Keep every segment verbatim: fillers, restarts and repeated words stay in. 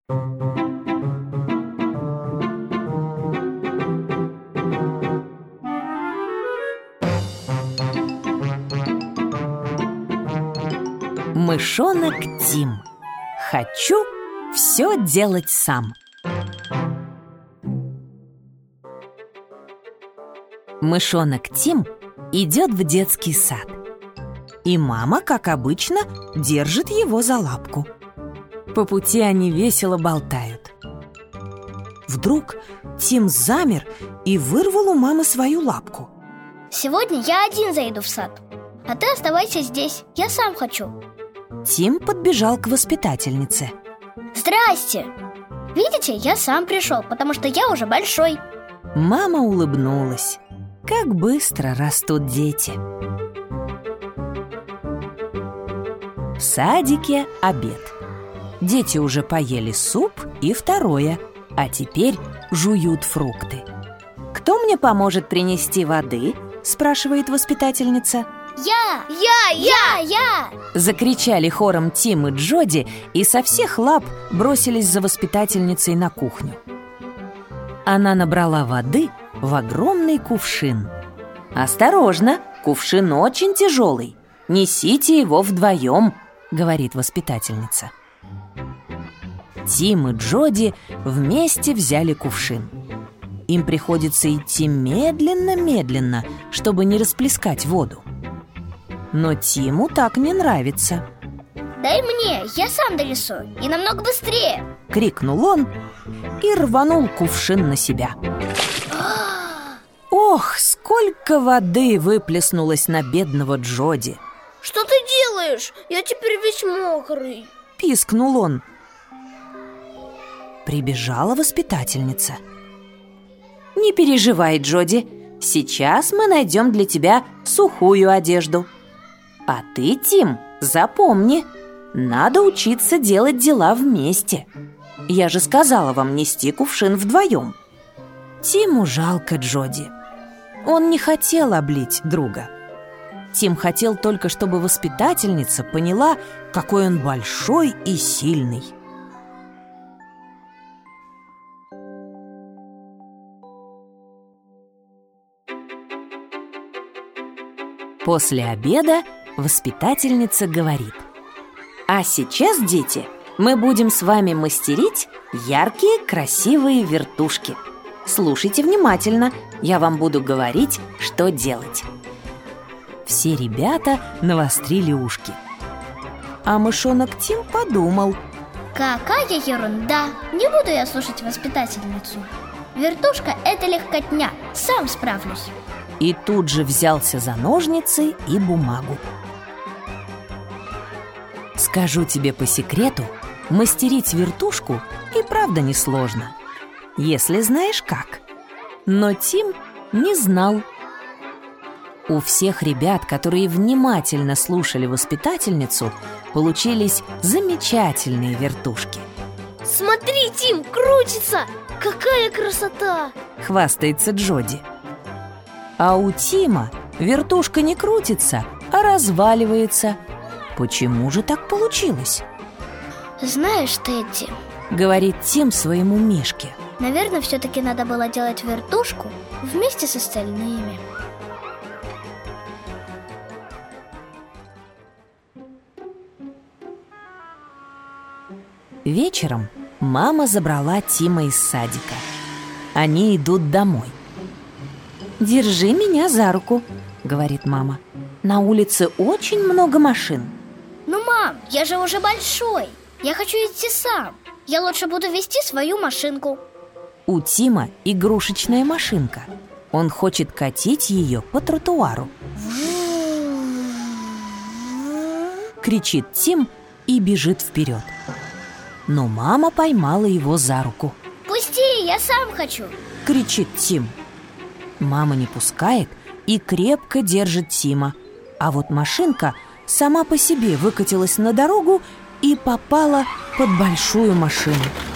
Мышонок Тим. Хочу все делать сам. Мышонок Тим идет в детский сад. И мама, как обычно, держит его за лапку. По пути они весело болтают. Вдруг Тим замер и вырвал у мамы свою лапку. Сегодня я один зайду в сад, а ты оставайся здесь, я сам хочу. Тим подбежал к воспитательнице. Здрасте! Видите, я сам пришел, потому что я уже большой. Мама улыбнулась. Как быстро растут дети. В садике обед. Дети уже поели суп и второе, а теперь жуют фрукты. «Кто мне поможет принести воды?» – спрашивает воспитательница. Я! Я! Я! Я! Закричали хором Тим и Джоди и со всех лап бросились за воспитательницей на кухню. Она набрала воды в огромный кувшин. «Осторожно, кувшин очень тяжелый. Несите его вдвоем», — говорит воспитательница. Тим и Джоди вместе взяли кувшин. Им приходится идти медленно-медленно, чтобы не расплескать воду. Но Тиму так не нравится. Дай мне, я сам донесу, и намного быстрее! Крикнул он и рванул кувшин на себя. Ох, сколько воды выплеснулось на бедного Джоди! Что ты делаешь? Я теперь весь мокрый! Пискнул он. Прибежала воспитательница. Не переживай, Джоди, сейчас мы найдем для тебя сухую одежду. А ты, Тим, запомни, надо учиться делать дела вместе. Я же сказала вам нести кувшин вдвоем. Тиму жалко Джоди. Он не хотел облить друга. Тим хотел только, чтобы воспитательница поняла, какой он большой и сильный. После обеда воспитательница говорит: а сейчас, дети, мы будем с вами мастерить яркие, красивые вертушки. Слушайте внимательно, я вам буду говорить, что делать. Все ребята навострили ушки. А мышонок Тим подумал: какая ерунда! Не буду я слушать воспитательницу. Вертушка – это легкотня, сам справлюсь. И тут же взялся за ножницы и бумагу. Скажу тебе по секрету, мастерить вертушку и правда несложно, если знаешь как. Но Тим не знал. У всех ребят, которые внимательно слушали воспитательницу, получились замечательные вертушки. Смотри, Тим, крутится! Какая красота! Хвастается Джоди. А у Тима вертушка не крутится, а разваливается. Почему же так получилось? Знаешь, Тедди, говорит Тим своему Мишке, наверное, все-таки надо было делать вертушку вместе с остальными. Вечером мама забрала Тима из садика. Они идут домой. «Держи меня за руку», — говорит мама. «На улице очень много машин». Ну, мам, я же уже большой. Я хочу идти сам. Я лучше буду вести свою машинку. У Тима игрушечная машинка. Он хочет катить ее по тротуару. Кричит Тим и бежит вперед. Но мама поймала его за руку. «Пусти, я сам хочу!» — кричит Тим. Мама не пускает и крепко держит Тима. А вот машинка сама по себе выкатилась на дорогу и попала под большую машину.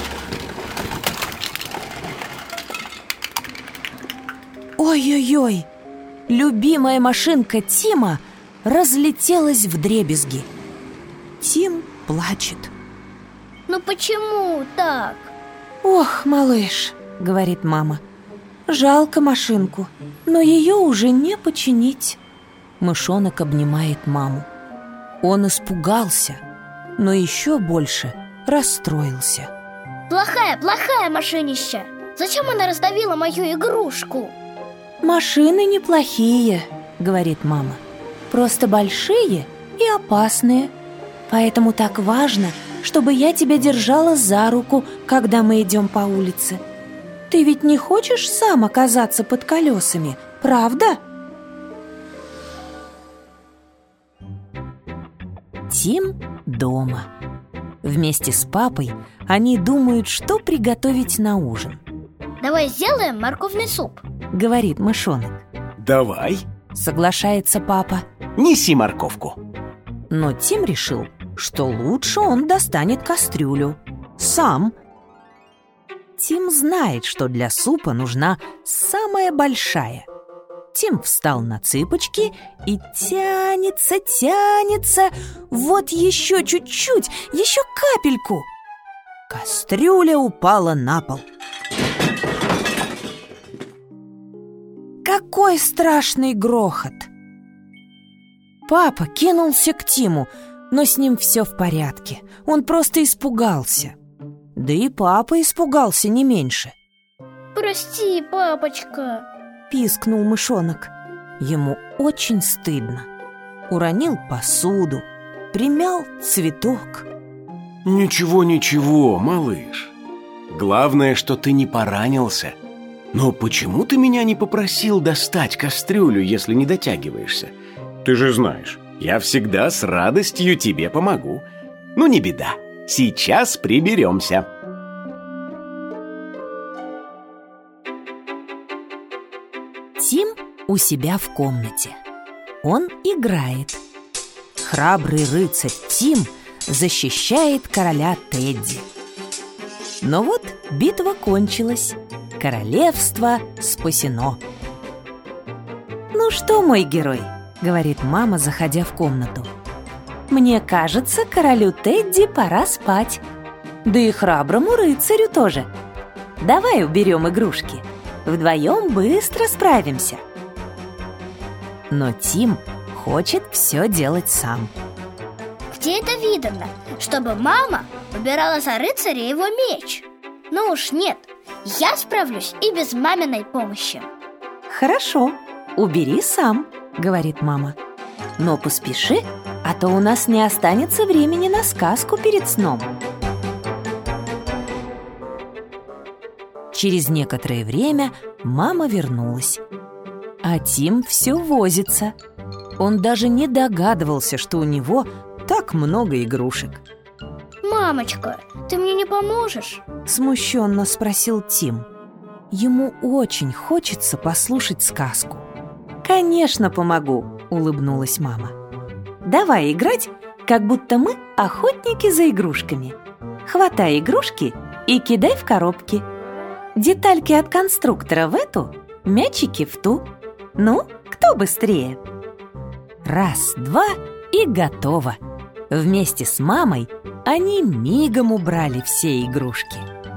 Ой-ой-ой! Любимая машинка Тима разлетелась вдребезги. Тим плачет. Ну почему так? Ох, малыш, говорит мама, жалко машинку, но ее уже не починить. Мышонок обнимает маму. Он испугался, но еще больше расстроился. Плохая, плохая машинища. Зачем она раздавила мою игрушку? Машины неплохие, говорит мама, просто большие и опасные. Поэтому так важно, чтобы я тебя держала за руку, когда мы идем по улице. Ты ведь не хочешь сам оказаться под колесами, правда? Тим дома. Вместе с папой они думают, что приготовить на ужин. Давай сделаем морковный суп, говорит мышонок. Давай. Соглашается папа. Неси морковку. Но Тим решил, что лучше он достанет кастрюлю сам. Тим знает, что для супа нужна самая большая. Тим встал на цыпочки и тянется, тянется. Вот еще чуть-чуть, еще капельку. Кастрюля упала на пол. Какой страшный грохот! Папа кинулся к Тиму, но с ним все в порядке. Он просто испугался. Да и папа испугался не меньше. Прости, папочка, пискнул мышонок. Ему очень стыдно. Уронил посуду, примял цветок. Ничего, ничего, малыш. Главное, что ты не поранился. Но почему ты меня не попросил достать кастрюлю, если не дотягиваешься? Ты же знаешь, я всегда с радостью тебе помогу. Ну, не беда, сейчас приберемся. Тим у себя в комнате. Он играет. Храбрый рыцарь Тим защищает короля Тедди. Но вот битва кончилась. Королевство спасено. «Ну что, мой герой?» — говорит мама, заходя в комнату. «Мне кажется, королю Тедди пора спать. Да и храброму рыцарю тоже. Давай уберем игрушки. Вдвоем быстро справимся». Но Тим хочет все делать сам. Где это видно, чтобы мама убирала за рыцаря его меч? Ну уж нет, я справлюсь и без маминой помощи. «Хорошо, убери сам», — говорит мама. «Но поспеши, а то у нас не останется времени на сказку перед сном». Через некоторое время мама вернулась, а Тим все возится. Он даже не догадывался, что у него так много игрушек. «Мамочка, ты мне не поможешь?» — смущенно спросил Тим. Ему очень хочется послушать сказку. «Конечно, помогу», — улыбнулась мама. «Давай играть, как будто мы охотники за игрушками. Хватай игрушки и кидай в коробки. Детальки от конструктора в эту, мячики в ту. Ну, кто быстрее?» Раз, два и готово. Вместе с мамой они мигом убрали все игрушки.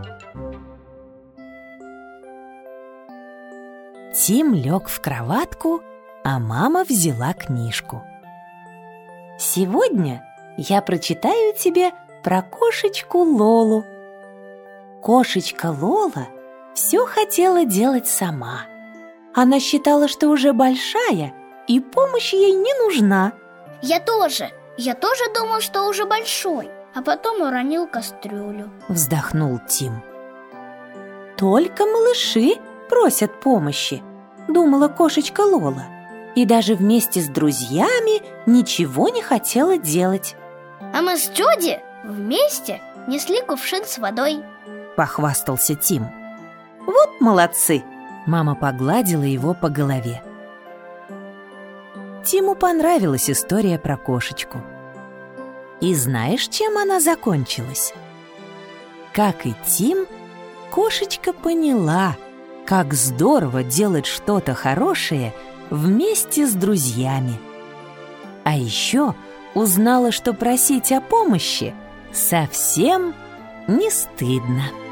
Тим лег в кроватку, а мама взяла книжку. «Сегодня я прочитаю тебе про кошечку Лолу. Кошечка Лола все хотела делать сама. Она считала, что уже большая, и помощь ей не нужна». Я тоже, я тоже думал, что уже большой, а потом уронил кастрюлю. Вздохнул Тим. «Только малыши просят помощи», — думала кошечка Лола, и даже вместе с друзьями ничего не хотела делать. А мы с Джоди вместе несли кувшин с водой, — похвастался Тим. «Вот молодцы!» — мама погладила его по голове. Тиму понравилась история про кошечку. И знаешь, чем она закончилась? Как и Тим, кошечка поняла, как здорово делать что-то хорошее вместе с друзьями. А еще узнала, что просить о помощи совсем не стыдно.